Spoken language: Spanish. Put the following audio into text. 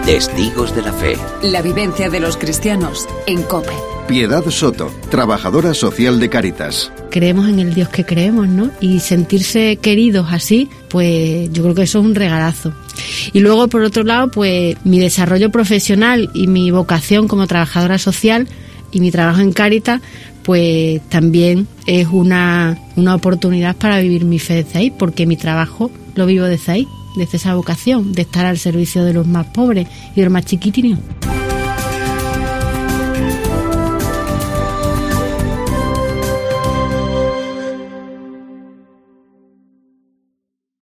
Testigos de la Fe. La vivencia de los cristianos en COPE. Piedad Soto, trabajadora social de Cáritas. Creemos en el Dios que creemos, ¿no? Y sentirse queridos así, pues yo creo que eso es un regalazo. Y luego, por otro lado, pues mi desarrollo profesional y mi vocación como trabajadora social y mi trabajo en Cáritas, pues también es una oportunidad para vivir mi fe desde ahí, porque mi trabajo lo vivo desde ahí, desde esa vocación de estar al servicio de los más pobres y de los más chiquitines.